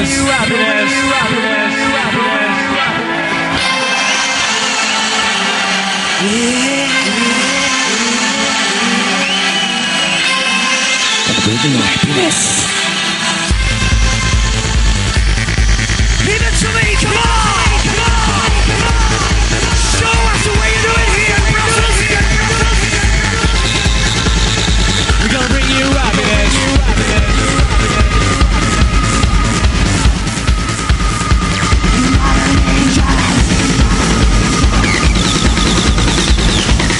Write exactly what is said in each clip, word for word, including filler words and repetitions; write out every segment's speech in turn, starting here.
Bringing happiness. Give it to me, come on! Come on! Come on! Show us the way you do it here, brothers! We're gonna bring you happiness.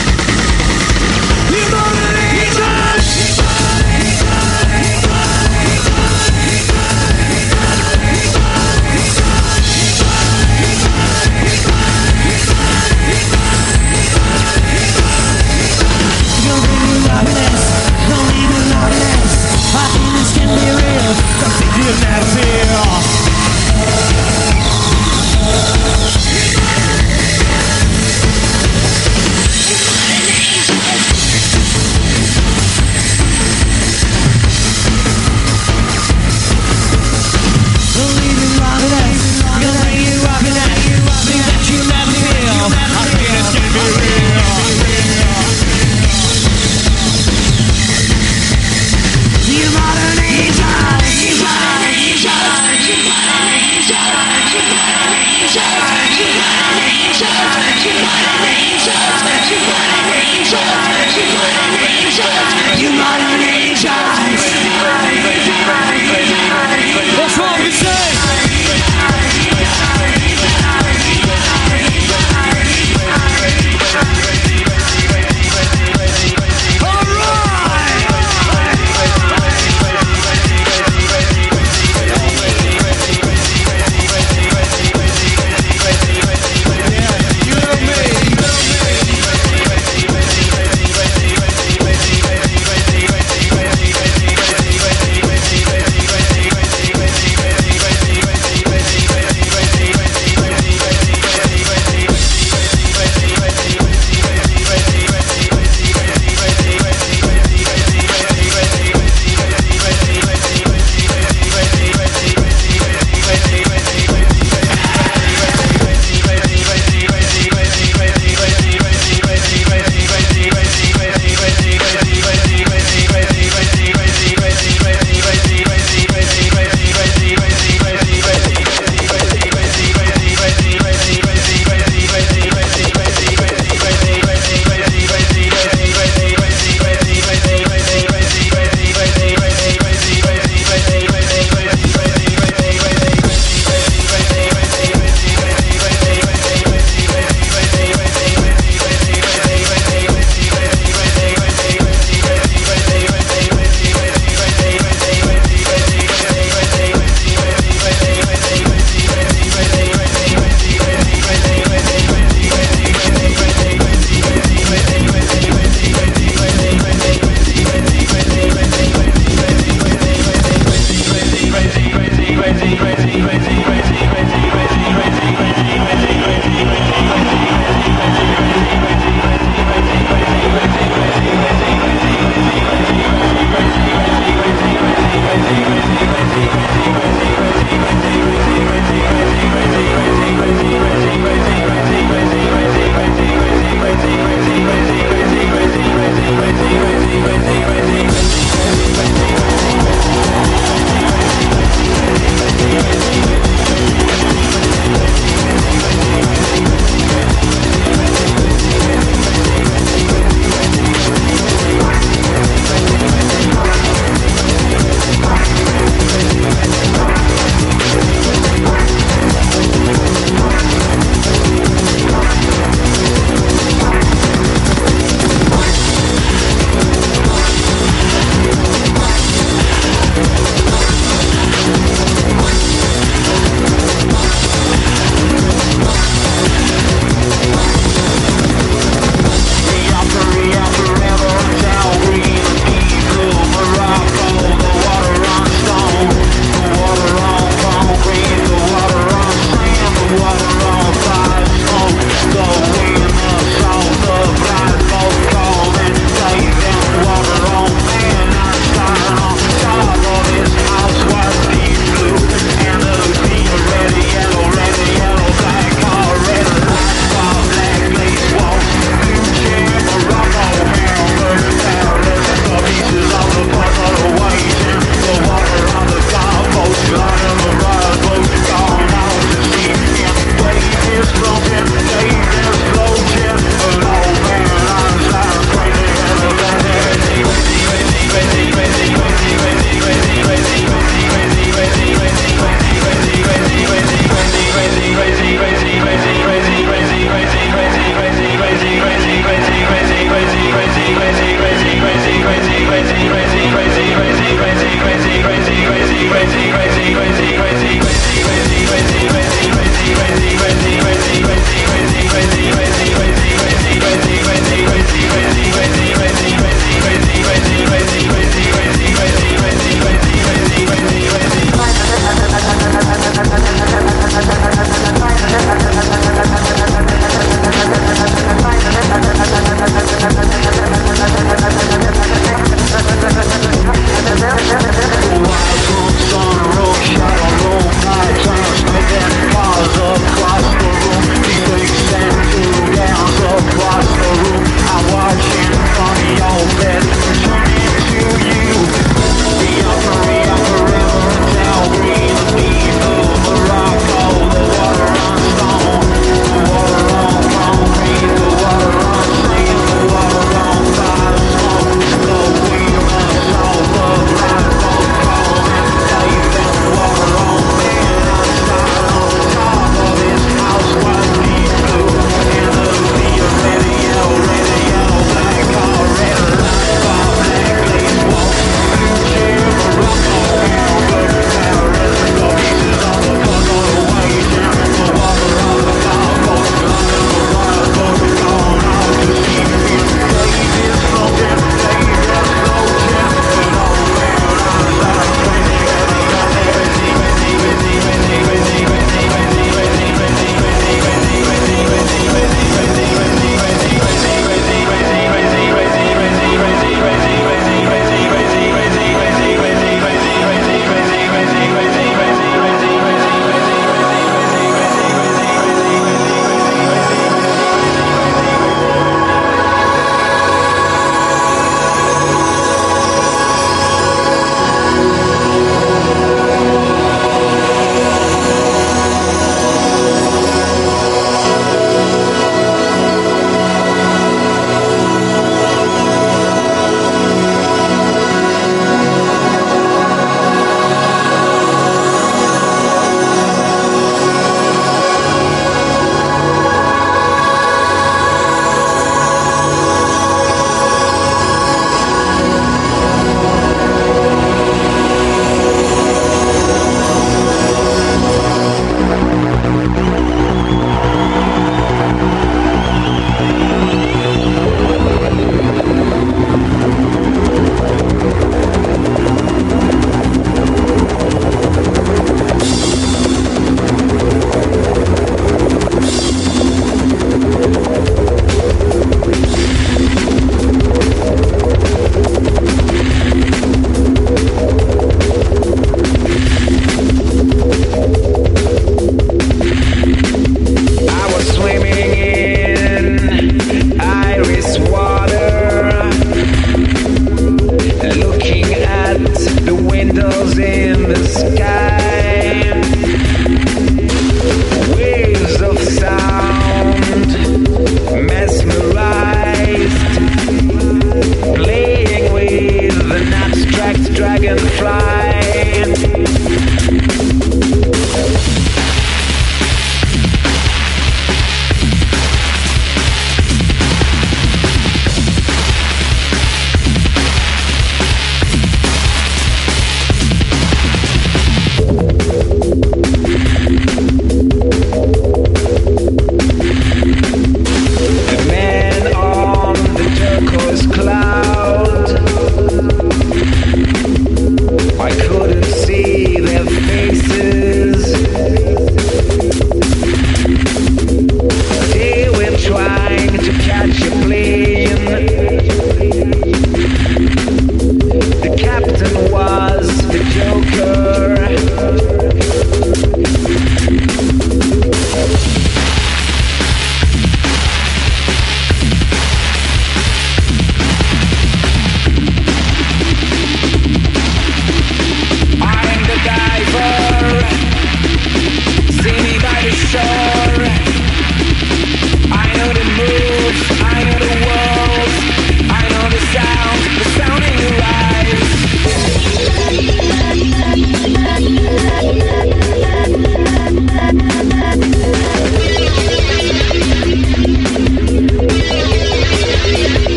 You're not an angel!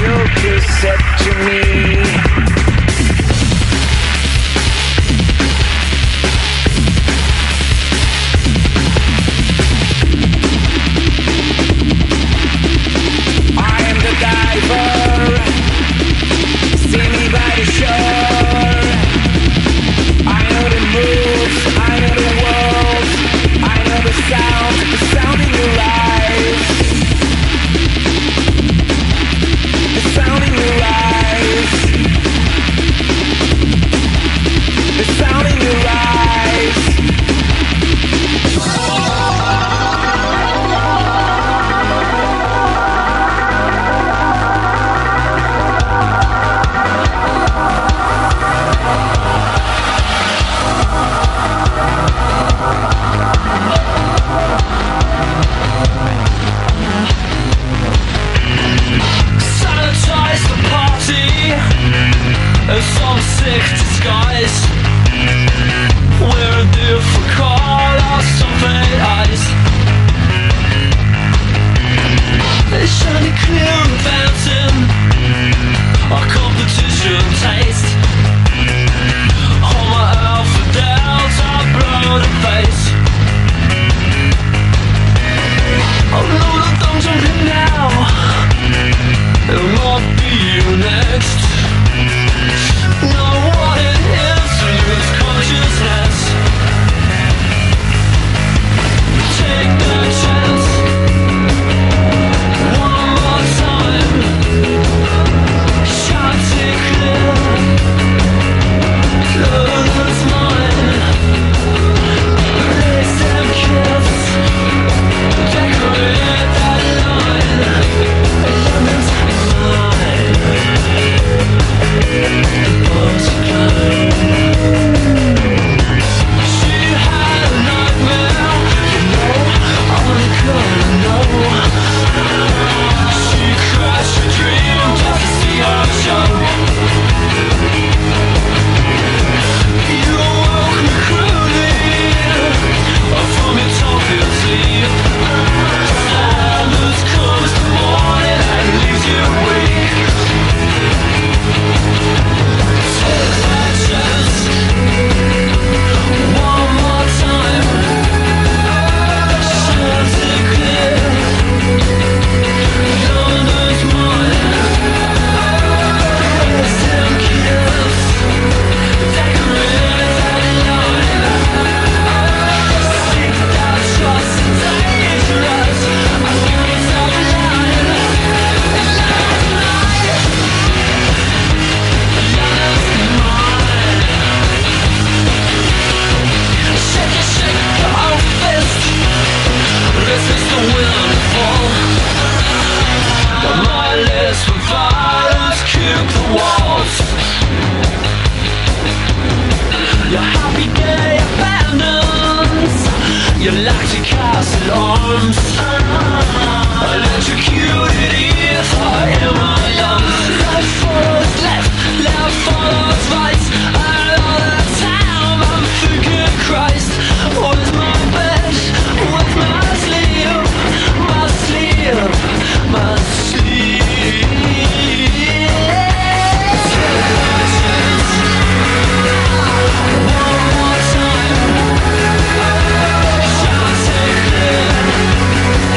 joke you said to me. I am the diver. See me by the shore. I know the moves, I know the world, I know the sound, the sound in your eyes. The sound in your eyes. The sound in your eyes. Sanitize the party in some sick disguise. Wear a different color, some fade eyes. They shiny clear and bouncing. Our competition taste. All my alpha delts are blown in face. Oh no, the thumbs jumping now. It might be you next. Know what it is to lose consciousness. Take that chance. One more time. Shout it clear. Love is mine. Raise them kiss. Decorate that line. Lemons mine. Was kind. She had a nightmare. You know, I'm gonna know. She crashed her dream just to see our show. You woke me crudely from utopia sleep. Silence comes the morning and leaves you weak. Take that chance. One more time. Shout it clear. London's mine. Raise them kiss. Decorate that line. Seek that trust and dangerous. I feel it's out of line. London's mine. Shake it, shake your own fist. Resist the windfall. The mindless providers kick the walls. Your happy day abandons. Your lactic acid arms. Electrocuted ether in my lungs. Right follows left, left follows right. Out of the town, I'm thinking Christ. Where's my bed? Where's my sleep? My sleep, my sleep. Take my chance. One more time. Shout it clear.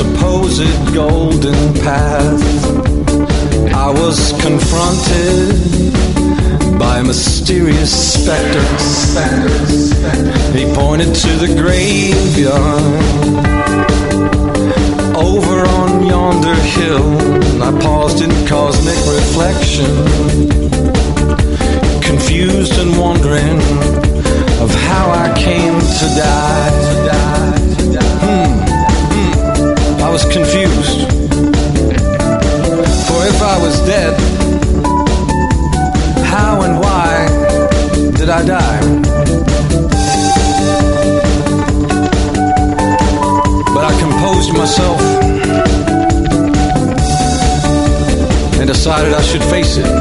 supposed golden path, I was confronted by a mysterious specter. He pointed to the graveyard over on yonder hill. I paused in cosmic reflection, confused and wondering of how I came to die. Hmm. Hmm. I was confused. For if I was dead, how and why did I die? But I composed myself and decided I should face it.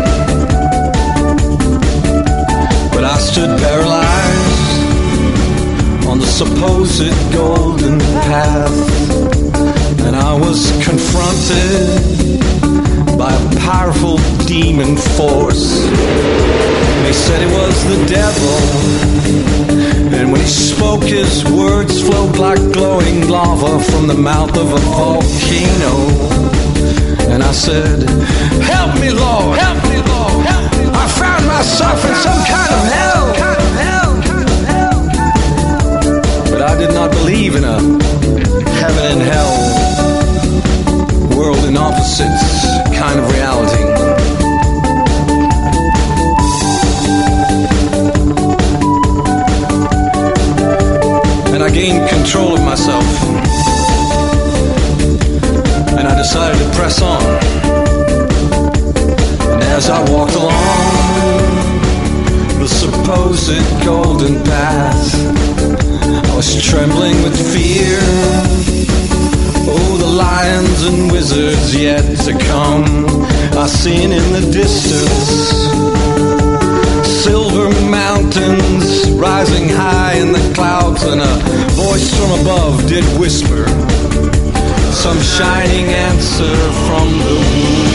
But I stood paralyzed on the supposed golden path, and I was confronted by a powerful demon force. They said it was the devil, and when he spoke his words flowed like glowing lava from the mouth of a volcano. And I said, help me, Lord, help me, Lord, help me, Lord. I found myself in some kind of hell. But I did not believe in a heaven and hell, world in opposites kind of reality. And I gained control of myself, and I decided to press on. And as I walked along the supposed golden path, I was trembling with fear. Oh, the lions and wizards yet to come, I seen in the distance silver mountains rising high in the clouds, and a voice from above did whisper some shining answer from the womb.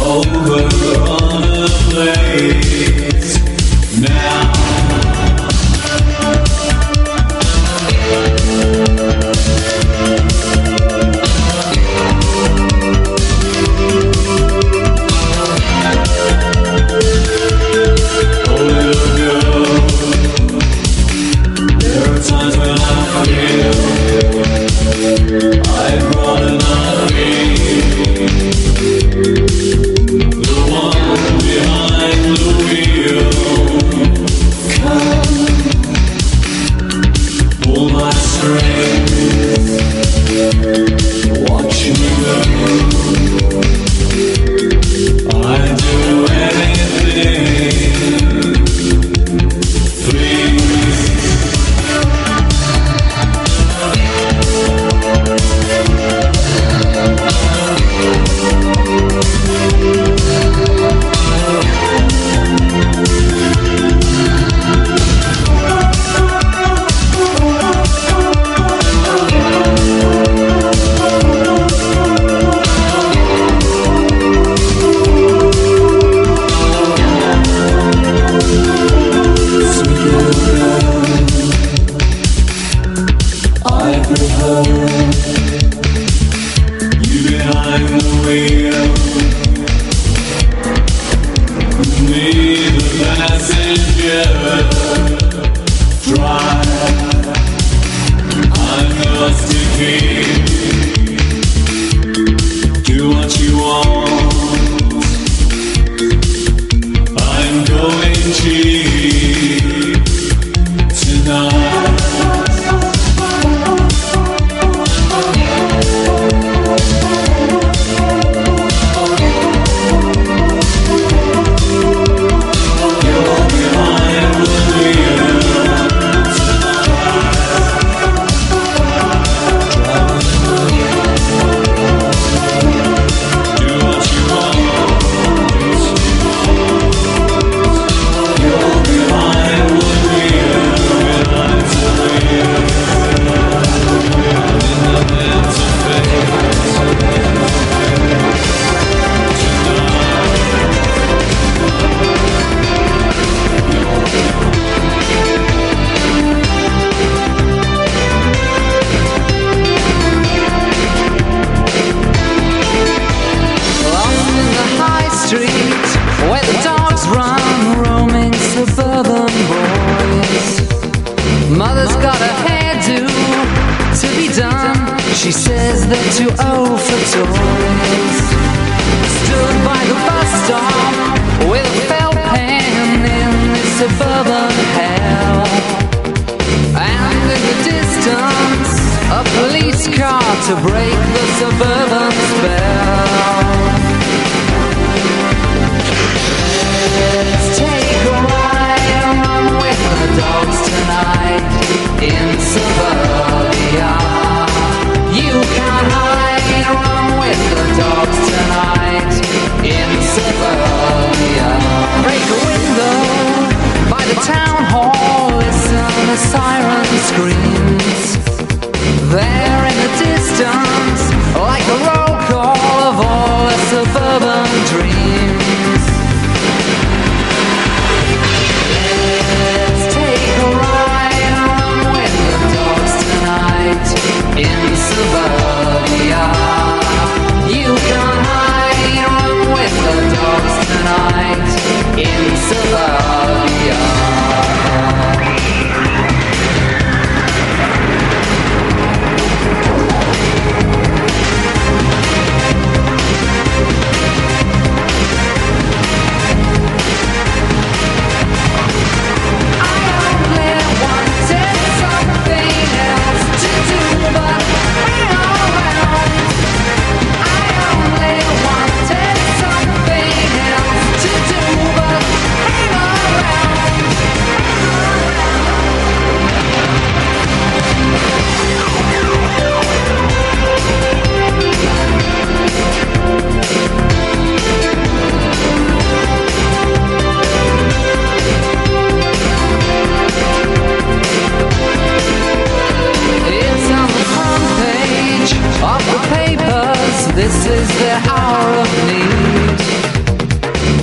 over on a place now. Oh, little girl, there are times when I feel I'd rather not be the one behind the wheel. Come, pull my strings, watching you go. I'd do anything, please. You behind the wheel, me the passenger. Drive, I'm yours to keep. Do what you want, I'm going cheap tonight. Mother's got a hairdo to be done. She says they're too old for toys. Stood by the bus stop with a felt pen in this suburban hell. And in the distance, a police car to break the suburban spell. Let's take a ride and run with the dogs tonight in suburbia. You can hide, run with the dogs tonight in suburbia. Break a window by the town hall, listen as siren screams. There in the distance, like a roll call of all the suburban dreams. Let's take a ride and run with the dogs tonight in suburbia. You can hide, run with the dogs tonight in suburbia.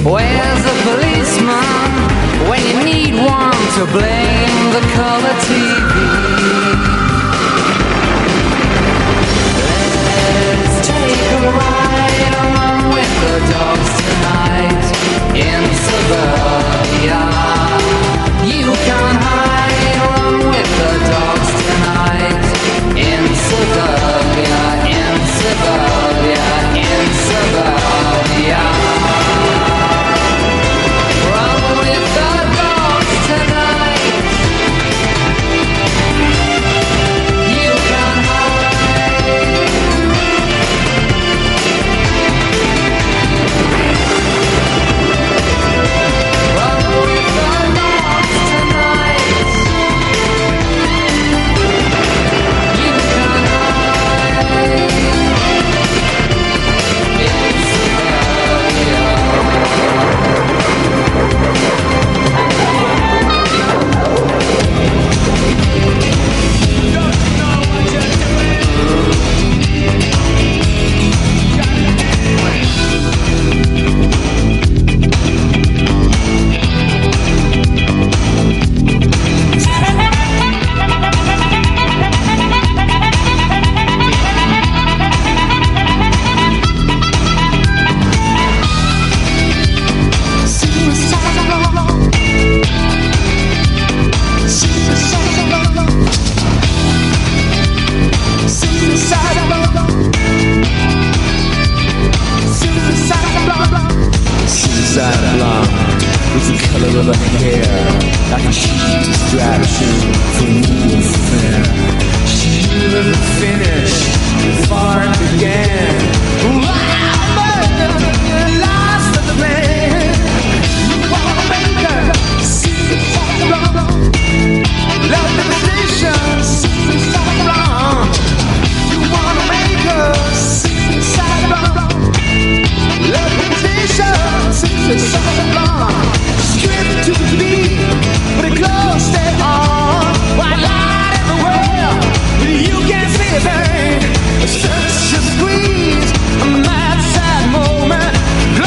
Where's the policeman when you need one to blame the color T V? Let's take a ride along with the dogs tonight in suburbia. You can hide along with the dogs tonight in suburbia, in suburbia, in suburbia. Run with the dogs tonight. You can hide. Run with the dogs tonight. You can hide. In suburbia. Suicide blonde with the color of her hair, like a cheap distraction for new affair. She never finished before it began. Wow, you lost the plan. You wanna make her suicide blonde, love the position, suicide blonde. You wanna make her suicide blonde, love the position, suicide blonde. Stripped to the beat, but the clothes stay on. White light everywhere, you can't see a thing. Such a squeeze, a mad sad moment.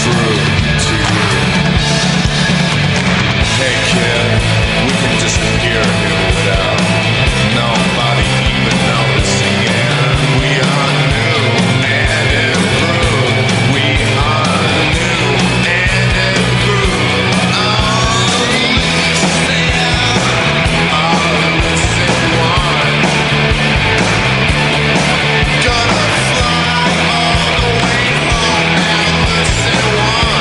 through to you. Hey kid, we can disappear here without nobody even noticing, and we are new and improved. We are new and improved. Oh, listen, oh, listen, one. Gonna fly all the way home. Now listen, one.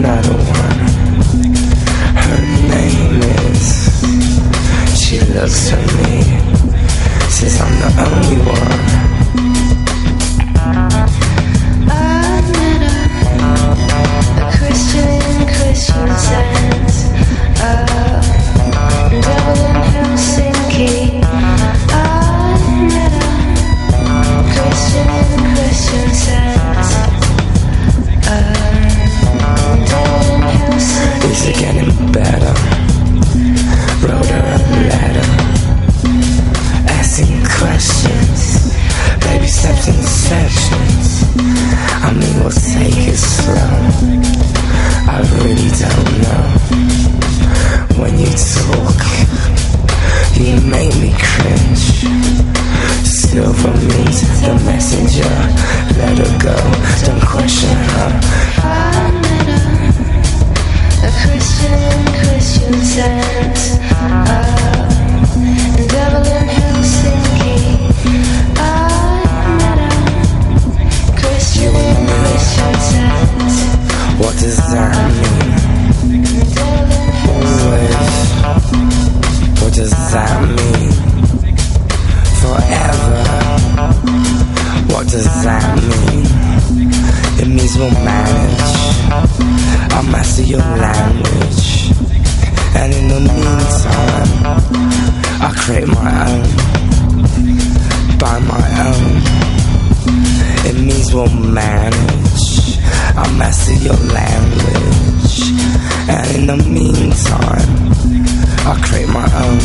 another one. Her name is. She looks at me, says I'm the only one. I met a, a Christian, Christian Science, a devil in Helsinki. I met a Christian, Christian Science, a devil in Helsinki. Is it getting better? Wrote her a letter, asking questions, baby steps and sections. I mean, we'll take it slow. I really don't know. When you talk, you make me cringe. Silver means the messenger. Let her go, don't question her. I met a, a Christian, Christian Science, a devil in Helsinki. I met a Christian, Christian Science. What does that mean? Always. What does that mean? Forever. What does that mean? It means we'll manage. I'll master your language. And in the meantime, I'll create my own. By my own. It means we'll manage. I'll master your language. And in the meantime, I'll create my own.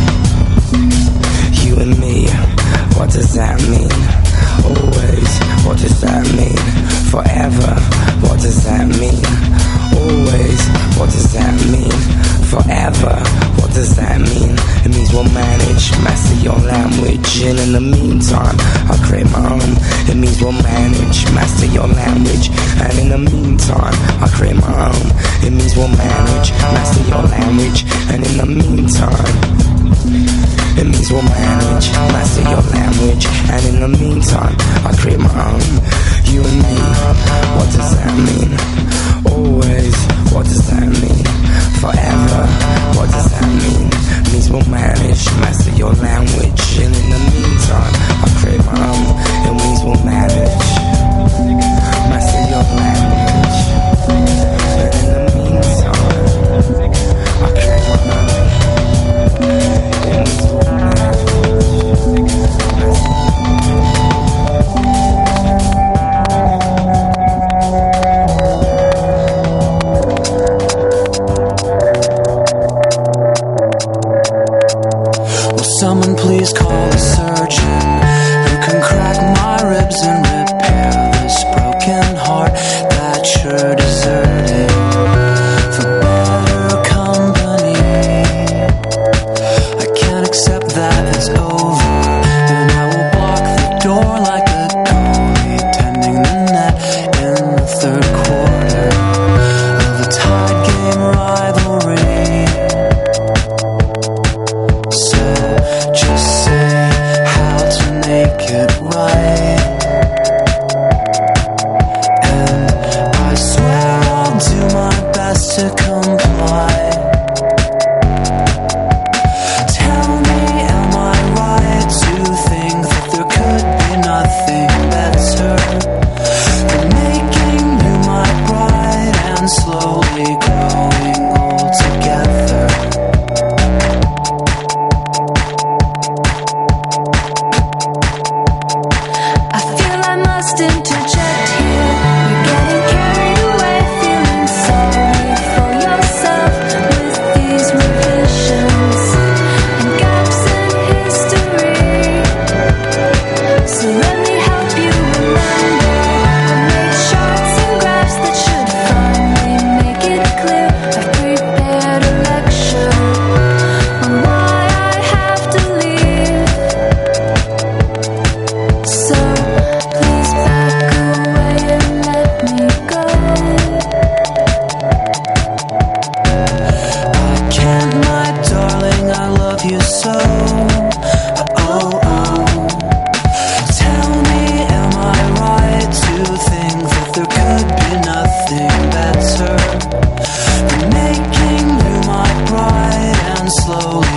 You and me, what does that mean? Always, what does that mean? Forever, what does that mean? Always, what does that mean? Forever, what does that mean? It means we'll manage, master your language. And in the meantime, I'll create my own. It means we'll manage, master your language. And in the meantime, I'll create my own. It means we'll manage, master your language. And in the meantime, it means we'll manage, master your language. And in the meantime, I create my own. You and me, what does that mean? Always, what does that mean? Forever, what does that mean? Means we'll manage, master your language. And in the meantime, I create my own. It means we'll manage, master your language. And in the meantime, I create my own. It means we'll manage. better. Making you my pride and slowly